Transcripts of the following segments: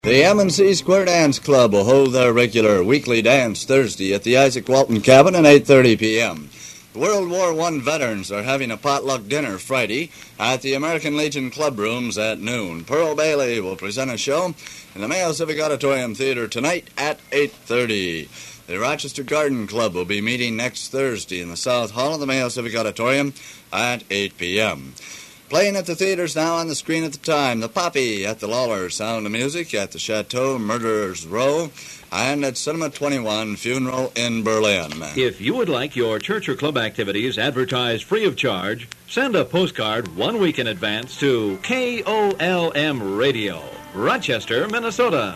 The M&C Square Dance Club will hold their regular weekly dance Thursday at the Isaac Walton Cabin at 8:30 p.m. World War I veterans are having a potluck dinner Friday at the American Legion Club Rooms at noon. Pearl Bailey will present a show in the Mayo Civic Auditorium Theater tonight at 8:30. The Rochester Garden Club will be meeting next Thursday in the South Hall of the Mayo Civic Auditorium at 8 p.m. Playing at the theaters now on the screen at the time, The Poppy at the Lawler, Sound of Music at the Chateau, Murderers Row, and at Cinema 21, Funeral in Berlin. If you would like your church or club activities advertised free of charge, send a postcard 1 week in advance to KOLM Radio, Rochester, Minnesota.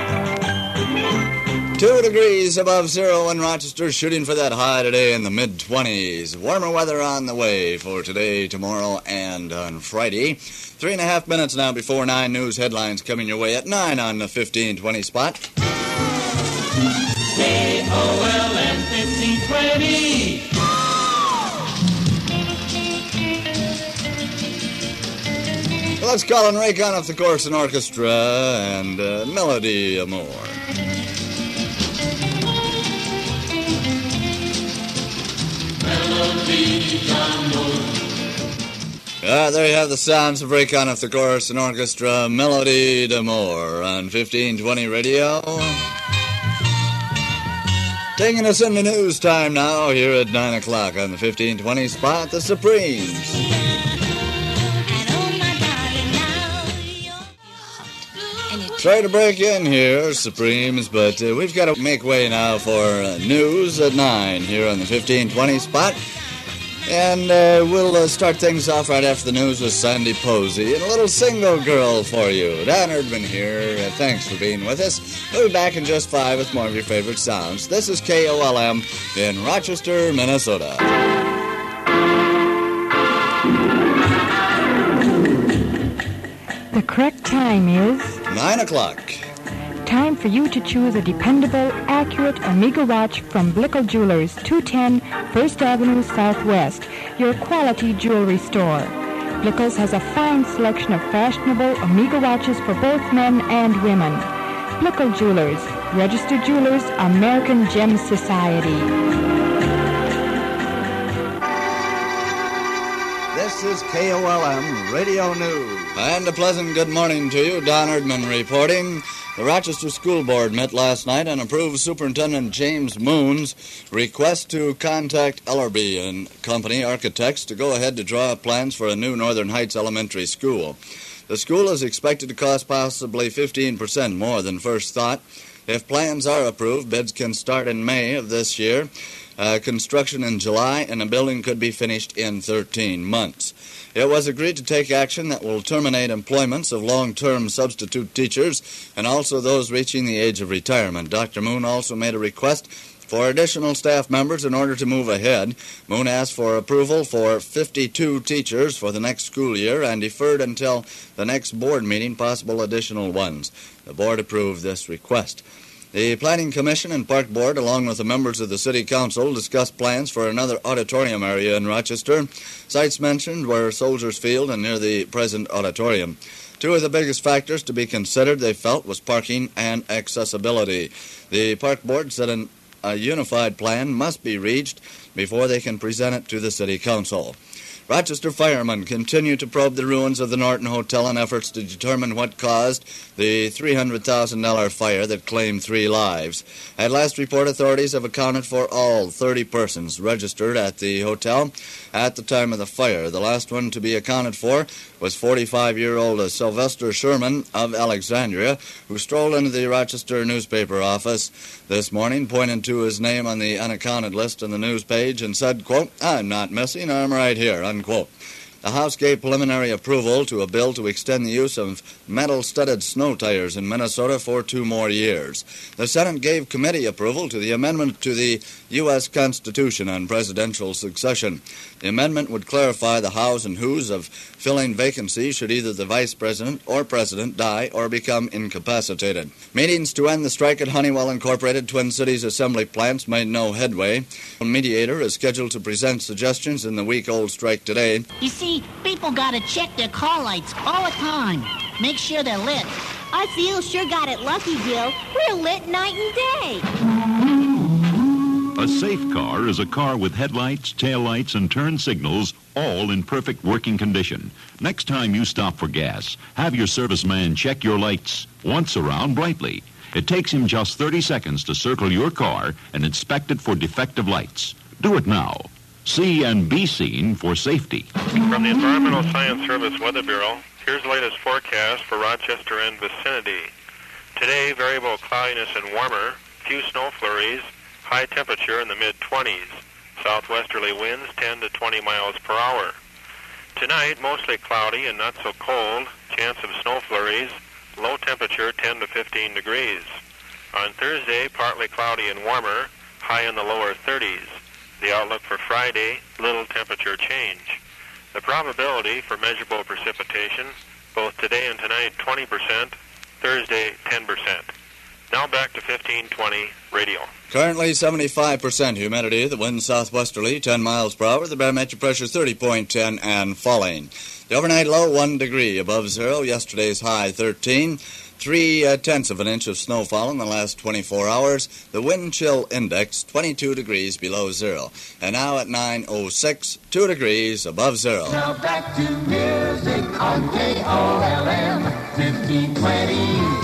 2 degrees above zero in Rochester, shooting for that high today in the mid-20s. Warmer weather on the way for today, tomorrow, and on Friday. 3.5 minutes now before 9. News headlines coming your way at 9 on the 1520 spot. KOLM 1520. Let's call and rake on up the Chorus and Orchestra and Melody Amore. There you have the sounds of Break On of the Chorus and Orchestra, Melody d'Amour on 1520 Radio. Taking us into news time now, here at 9 o'clock on the 1520 spot, the Supremes. Try to break in here, Supremes, but we've got to make way now for news at 9 here on the 1520 spot. And we'll start things off right after the news with Sandy Posey and a little single girl for you. Don Erdman here. Thanks for being with us. We'll be back in just 5 with more of your favorite sounds. This is KOLM in Rochester, Minnesota. The correct time is 9 o'clock. Time for you to choose a dependable, accurate Omega watch from Blickle Jewelers, 210 First Avenue Southwest, your quality jewelry store. Blickle's has a fine selection of fashionable Omega watches for both men and women. Blickle Jewelers, registered jewelers, American Gem Society. This is KOLM Radio News. And a pleasant good morning to you. Don Erdman reporting. The Rochester School Board met last night and approved Superintendent James Moon's request to contact Ellerby and Company Architects to go ahead to draw up plans for a new Northern Heights Elementary School. The school is expected to cost possibly 15% more than first thought. If plans are approved, bids can start in May of this year, construction in July, and the building could be finished in 13 months. It was agreed to take action that will terminate employments of long-term substitute teachers and also those reaching the age of retirement. Dr. Moon also made a request for additional staff members in order to move ahead. Moon asked for approval for 52 teachers for the next school year and deferred until the next board meeting possible additional ones. The board approved this request. The Planning Commission and Park Board, along with the members of the City Council, discussed plans for another auditorium area in Rochester. Sites mentioned were Soldiers Field and near the present auditorium. Two of the biggest factors to be considered, they felt, was parking and accessibility. The Park Board said a unified plan must be reached before they can present it to the City Council. Rochester firemen continue to probe the ruins of the Norton Hotel in efforts to determine what caused the $300,000 fire that claimed 3 lives. At last report, authorities have accounted for all 30 persons registered at the hotel at the time of the fire. The last one to be accounted for was 45-year-old Sylvester Sherman of Alexandria, who strolled into the Rochester newspaper office this morning, pointed to his name on the unaccounted list on the news page and said, quote, "I'm not missing, I'm right here," unquote. The House gave preliminary approval to a bill to extend the use of metal-studded snow tires in Minnesota for 2 more years. The Senate gave committee approval to the amendment to the U.S. Constitution on presidential succession. The amendment would clarify the hows and whos of filling vacancies should either the vice president or president die or become incapacitated. Meetings to end the strike at Honeywell Incorporated Twin Cities assembly plants made no headway. A mediator is scheduled to present suggestions in the week-old strike today. You see, people gotta check their car lights all the time. Make sure they're lit. Us eels sure got it lucky, Gil. We're lit night and day. A safe car is a car with headlights, taillights, and turn signals all in perfect working condition. Next time you stop for gas, have your serviceman check your lights once around brightly. It takes him just 30 seconds to circle your car and inspect it for defective lights. Do it now. See and be seen for safety. From the Environmental Science Service Weather Bureau, here's the latest forecast for Rochester and vicinity. Today, variable cloudiness and warmer, few snow flurries, high temperature in the mid-20s. Southwesterly winds 10 to 20 miles per hour. Tonight, mostly cloudy and not so cold. Chance of snow flurries. Low temperature 10 to 15 degrees. On Thursday, partly cloudy and warmer. High in the lower 30s. The outlook for Friday, little temperature change. The probability for measurable precipitation, both today and tonight, 20%. Thursday, 10%. Now back to 1520 radio. Currently 75% humidity. The wind southwesterly, 10 miles per hour. The barometric pressure 30.10 and falling. The overnight low 1 degree above zero. Yesterday's high 13. 3/10 of an inch of snowfall in the last 24 hours. The wind chill index 22 degrees below zero. And now at 9:06, 2 degrees above zero. Now back to music on KOLM 1520.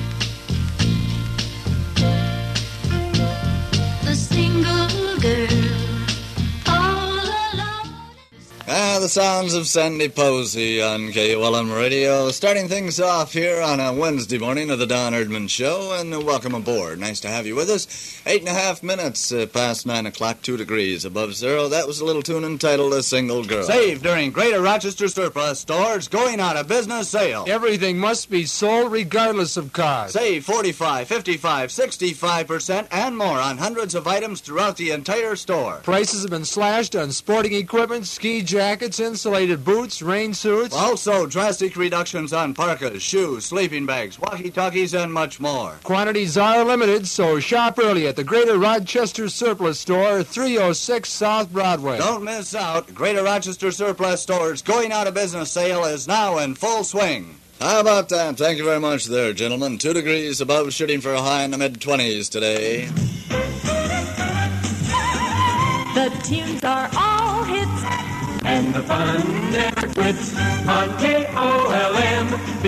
A single girl, all alone. The sounds of Sandy Posey on KOLM Radio. Starting things off here on a Wednesday morning of the Don Erdman Show, and welcome aboard. Nice to have you with us. 8.5 minutes past 9 o'clock, 2 degrees above zero. That was a little tune entitled A Single Girl. Save during Greater Rochester Surplus Stores going out of business sale. Everything must be sold regardless of cost. Save 45, 55, 65% and more on hundreds of items throughout the entire store. Prices have been slashed on sporting equipment, ski jackets, insulated boots, rain suits. Also, drastic reductions on parkas, shoes, sleeping bags, walkie-talkies, and much more. Quantities are limited, so shop early at the Greater Rochester Surplus Store, 306 South Broadway. Don't miss out. Greater Rochester Surplus Store's going out of business sale is now in full swing. How about that? Thank you very much there, gentlemen. 2 degrees above, shooting for a high in the mid-20s today. The tunes are all hits. And the fun never quits on KOLM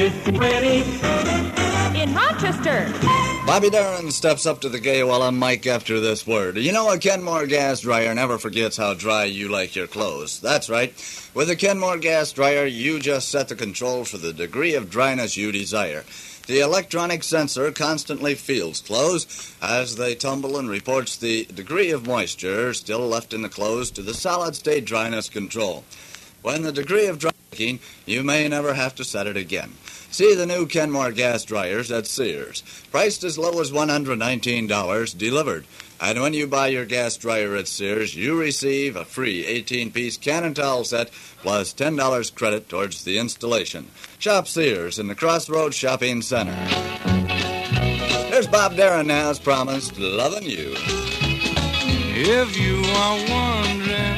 1520. In Rochester. Bobby Darin steps up to the KOLM mic after this word. You know, a Kenmore gas dryer never forgets how dry you like your clothes. That's right. With a Kenmore gas dryer, you just set the control for the degree of dryness you desire. The electronic sensor constantly feels clothes as they tumble and reports the degree of moisture still left in the clothes to the solid-state dryness control. When the degree of drying, you may never have to set it again. See the new Kenmore gas dryers at Sears. Priced as low as $119, delivered. And when you buy your gas dryer at Sears, you receive a free 18-piece can and towel set plus $10 credit towards the installation. Shop Sears in the Crossroads Shopping Center. Here's Bob Darin now, as promised, loving you. If you are wondering,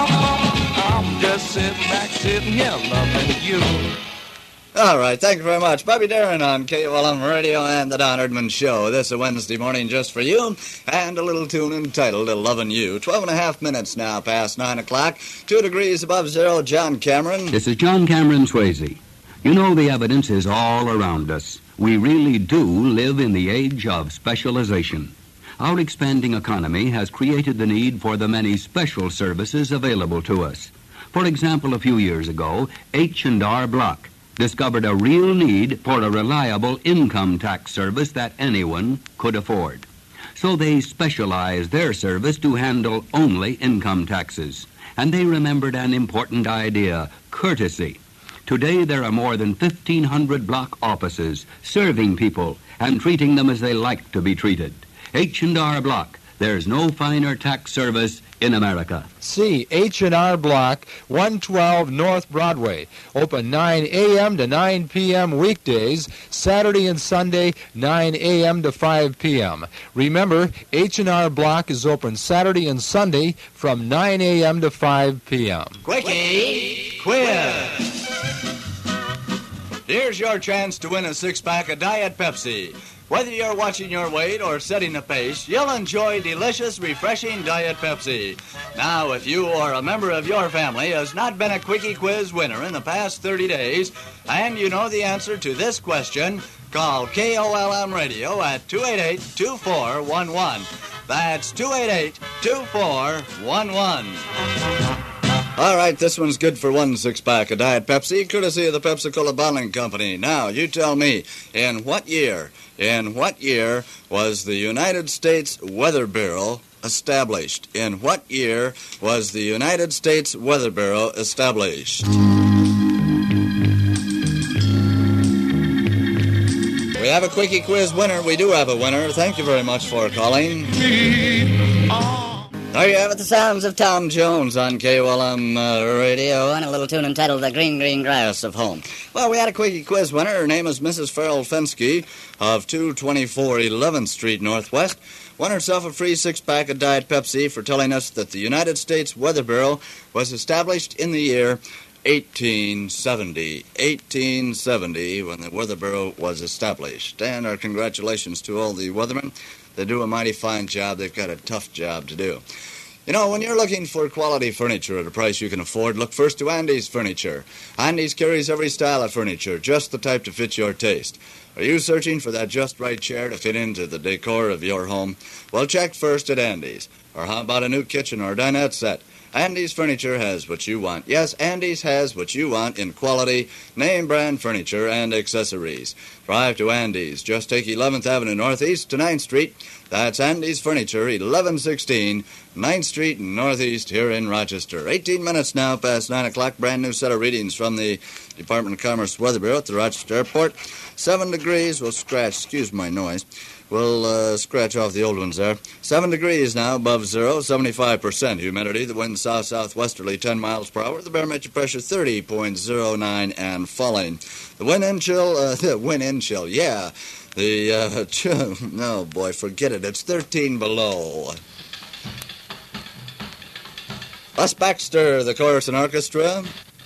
I'm just sitting here loving you. All right, thank you very much. Bobby Darin on KOLM Radio and the Don Erdman Show. This is a Wednesday morning just for you, and a little tune entitled Lovin' You. 12.5 minutes now past 9 o'clock, 2 degrees above zero. John Cameron. This is John Cameron Swayze. You know, the evidence is all around us. We really do live in the age of specialization. Our expanding economy has created the need for the many special services available to us. For example, a few years ago, H&R Block discovered a real need for a reliable income tax service that anyone could afford. So they specialized their service to handle only income taxes. And they remembered an important idea, courtesy. Today there are more than 1,500 Block offices serving people and treating them as they like to be treated. H&R Block. There's no finer tax service in America. See H&R Block, 112 North Broadway. Open 9 a.m. to 9 p.m. weekdays, Saturday and Sunday, 9 a.m. to 5 p.m. Remember, H&R Block is open Saturday and Sunday from 9 a.m. to 5 p.m. Quickie Quiz. Here's your chance to win a six-pack of Diet Pepsi. Whether you're watching your weight or setting a pace, you'll enjoy delicious, refreshing Diet Pepsi. Now, if you or a member of your family has not been a Quickie Quiz winner in the past 30 days, and you know the answer to this question, call KOLM Radio at 288-2411. That's 288-2411. All right, this one's good for one six-pack of Diet Pepsi, courtesy of the Pepsi-Cola Bottling Company. Now, you tell me, in what year was the United States Weather Bureau established? In what year was the United States Weather Bureau established? We have a Quickie Quiz winner. We do have a winner. Thank you very much for calling. There you have it, the sounds of Tom Jones on KOLM Radio and a little tune entitled The Green, Green Grass of Home. Well, we had a Quickie Quiz winner. Her name is Mrs. Farrell Fensky of 224 11th Street Northwest. Won herself a free six-pack of Diet Pepsi for telling us that the United States Weather Bureau was established in the year 1870. 1870, when the Weather Bureau was established. And our congratulations to all the weathermen. They do a mighty fine job. They've got a tough job to do. You know, when you're looking for quality furniture at a price you can afford, look first to Andy's Furniture. Andy's carries every style of furniture, just the type to fit your taste. Are you searching for that just right chair to fit into the decor of your home? Well, check first at Andy's. Or how about a new kitchen or dinette set? Andy's Furniture has what you want. Yes, Andy's has what you want in quality, name-brand furniture and accessories. Drive to Andy's. Just take 11th Avenue Northeast to 9th Street. That's Andy's Furniture, 1116 9th Street Northeast here in Rochester. 18 minutes now past 9 o'clock. Brand new set of readings from the Department of Commerce Weather Bureau at the Rochester Airport. 7 degrees. We'll scratch. Excuse my noise. We'll scratch off the old ones there. 7 degrees now above zero, 75% humidity. The wind south-southwesterly, 10 miles per hour. The barometric pressure 30.09 and falling. The wind-in chill, yeah. No, boy, forget it. It's 13 below. Us Baxter, the chorus and orchestra.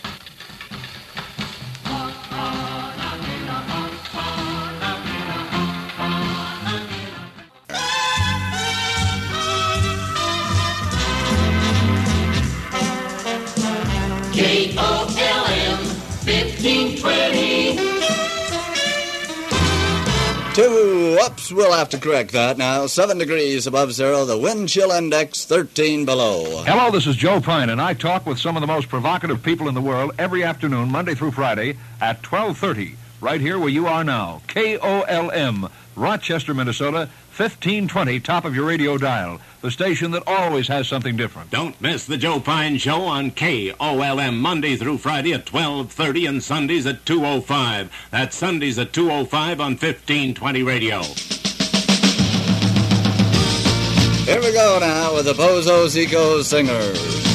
KOLM 1520. Two ups, we'll have to correct that now. 7 degrees above zero, the wind chill index 13 below. Hello, this is Joe Pine, and I talk with some of the most provocative people in the world every afternoon, Monday through Friday, at 12:30, right here where you are now. KOLM, Rochester, Minnesota, 1520, top of your radio dial. The station that always has something different. Don't miss the Joe Pine Show on KOLM Monday through Friday at 12:30 and Sundays at 2:05. That's Sundays at 2:05 on 1520 radio. Here we go now with the Bozo Zico Singers.